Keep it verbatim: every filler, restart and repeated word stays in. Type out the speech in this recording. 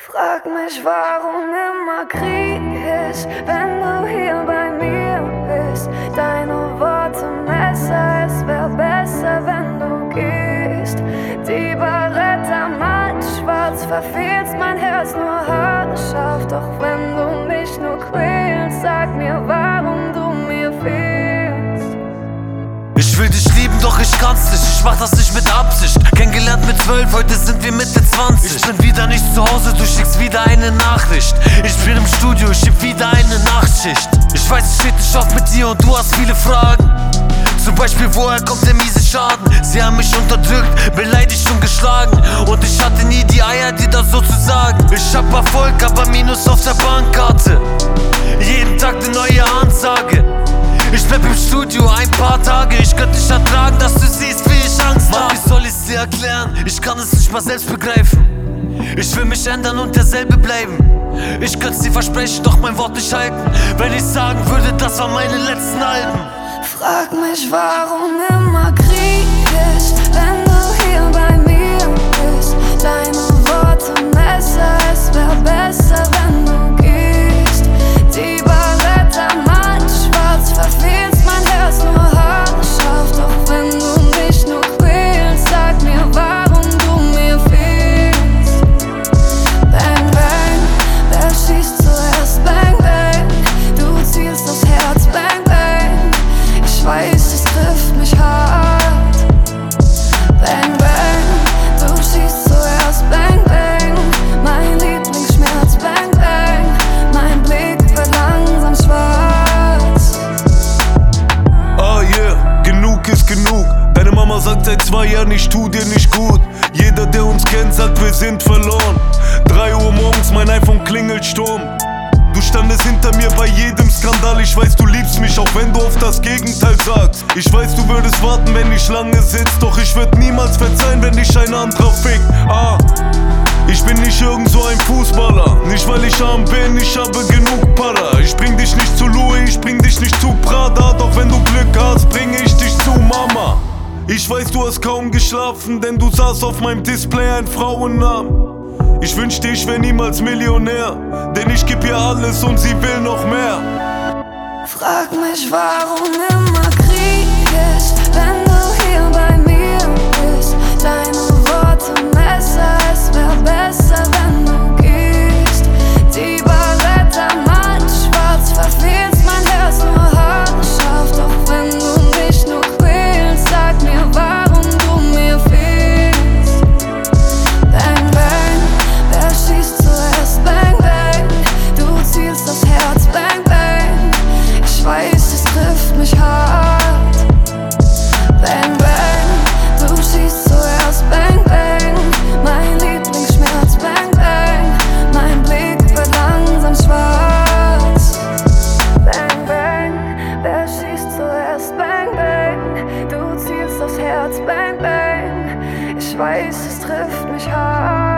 Frag mich, warum immer Krieg ist, wenn du hier bei mir bist. Deine Worte Messer, es wär besser, wenn du gehst. Die Beretta malt schwarz, verfehlst mein Herz nur haarscharf. Doch wenn du mich nur quälst, sag mir, warum du mir fehlst. Ich will dich lieben, doch ich kann's nicht, ich mach das nicht mit Absicht. Kennengelernt mit zwölf, heute sind wir Mitte zwanzig. Ich bin wieder nicht zu Hause, du schickst wieder eine Nachricht. Ich bin im Studio, ich schieb wieder eine Nachtschicht. Ich weiß, es steht nicht oft mit dir und du hast viele Fragen. Zum Beispiel, woher kommt der miese Schaden? Sie haben mich unterdrückt, beleidigt und geschlagen. Und ich hatte nie die Eier, dir das so zu sagen. Ich hab Erfolg, aber Minus auf der Bankkarte. Jeden Tag eine neue Ansage. Ich bleib im Studio ein paar Tage. Ich könnte nicht ertragen, dass du siehst, wie ich Angst hab. Wie soll ich's dir erklären? Ich kann es nicht mal selbst begreifen. Ich will mich ändern und derselbe bleiben. Ich könnt's dir versprechen, doch mein Wort nicht halten. Wenn ich sagen würde, das waren meine letzten Alben. Frag mich, warum immer Krieg ist, wenn du hier bei mir bist. Deine Worte Messer, es wär besser, wenn du gehst. Die Beretta malt schwarz, verfehlst mein Herz nur haarscharf. Doch wenn du mich nur quälst, sag mir, warum du mir fehlst. Bang, bang, wer schießt zuerst? Bang, bang, du zielst aufs Herz. Bang, bang, ich weiß, es trifft mich hart. Bang, bang, du schießt zuerst. Bang, bang, mein Lieblingsschmerz. Bang, bang, mein Blick wird langsam schwarz. Ah yeah, genug ist genug. Deine Mama sagt seit zwei Jahren, ich tu dir nicht gut. Jeder, der uns kennt, sagt, wir sind verloren. Drei Uhr morgens, mein iPhone klingelt Sturm. Du standest hinter mir bei jedem Skandal. Ich weiß, du liebst mich, auch wenn du oft das Gegenteil sagst. Ich weiß, du würdest warten, wenn ich lange sitz. Doch ich würd niemals verzeihen, wenn dich ein anderer fickt. Ah, ich bin nicht irgend so ein Fußballer. Nicht weil ich arm bin, ich habe genug Para. Ich bring dich nicht zu Louis, ich bring dich nicht zu Prada. Doch wenn du Glück hast, bringe ich dich zu Mama. Ich weiß, du hast kaum geschlafen, denn du sahst auf meinem Display ein Frauennamen. Ich wünschte, ich wär niemals Millionär, denn ich geb ihr alles und sie will noch mehr. Frag mich, warum immer Krieg ist, wenn du hier bei mir bist. Deine Worte Messer, es wär besser, wenn du gehst. Die Beretta malt schwarz, verfehlst mein Herz nur haarscharf. Doch wenn du mich nur quälst, sag mir, warum du mir fehlst. Bang, bang, wer schießt zuerst? Bang, bang, du zielst aufs Herz. Bang, bang, ich weiß, es trifft mich hart. Bang, bang, du schießt zuerst. Bang, bang, mein Lieblingsschmerz. Bang, bang, mein Blick wird langsam schwarz. Bang, bang, wer schießt zuerst? Bang, bang, du zielst aufs Herz. Bang, bang, ich weiß, es trifft mich hart.